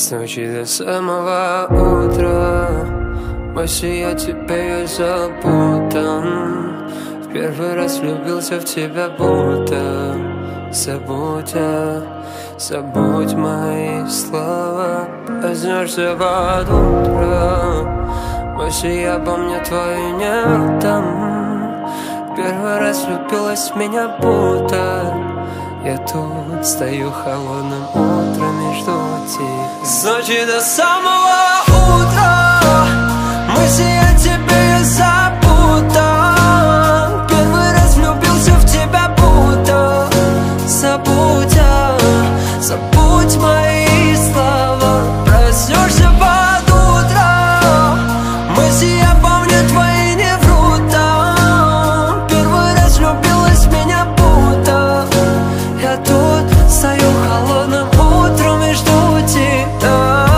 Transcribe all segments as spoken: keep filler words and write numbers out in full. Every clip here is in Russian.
С ночи до самого утра мысли о тебе я запутан. В первый раз влюбился в тебя будто. Забудь, а, забудь мои слова. Проснешься под утро, мысли обо мне твои не отдам. В первый раз влюбилась в меня будто. Я тут стою холодным утром и жду тебя. С ночи до самого утра мысли о тебе я запутан. Первый раз влюбился в тебя будто. Забудь, а, забудь мои слова. Проснешься под утро, мысли обо мне твои не врут, да. Первый раз влюбилась в меня будто. Я тут стою холодным утром и жду тебя.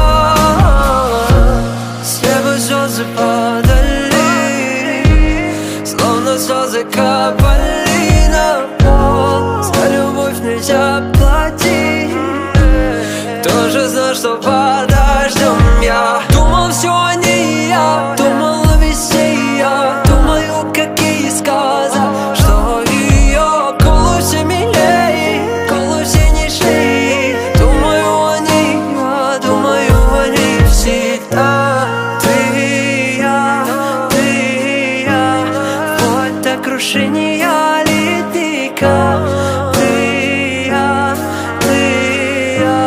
С неба звезды падали, словно слезы капали на пол. За любовь нельзя платить. Тоже знал, что подождем. Я думал, все не я, думала везде я. Думаю, какие сказы, что ее колу все милее, колу все нежнее. Думаю о ней, я думаю о ней всегда. Ты и я, ты и я, вплоть до крушения ледника. Ты и я, ты и я.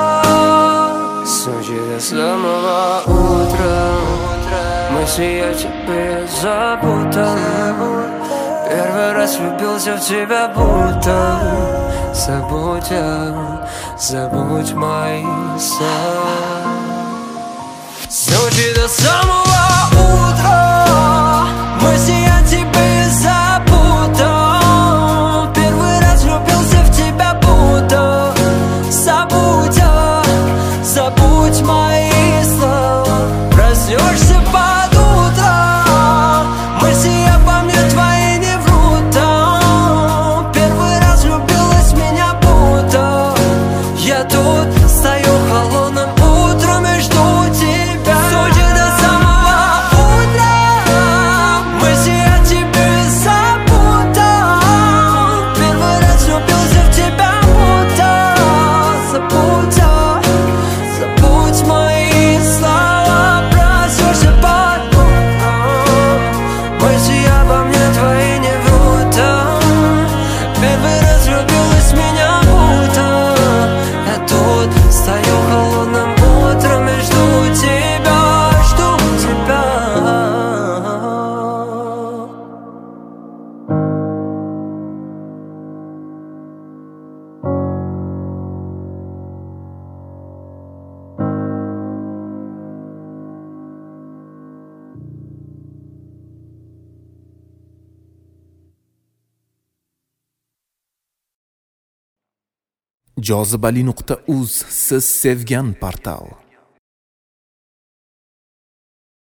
С ночи до самого утра мысли о тебе запутан. Первый раз влюбился в тебя будто. Забудь, а, забудь мои слова. С ночи до самого утра мысли о тебе запутан. Первый раз влюбился в тебя будто. Забудь, а, забудь мои слова. Проснешься под утро, мысли обо мне твои не врут, да. Первый раз влюбилась в меня будто. Я тут стою холодным утром и жду тебя. С ночи до самого утра мысли о тебе запутан. Первый раз влюбился в тебя будто. Забудь, а, забудь мои слова. Проснешься под утром, мысли обо мне твои не врут, да. Первый раз влюбилась в меня будто. Я тут стою холодным утром и жду тебя, жду тебя. jozibali nuqta uz siz sevgan portal.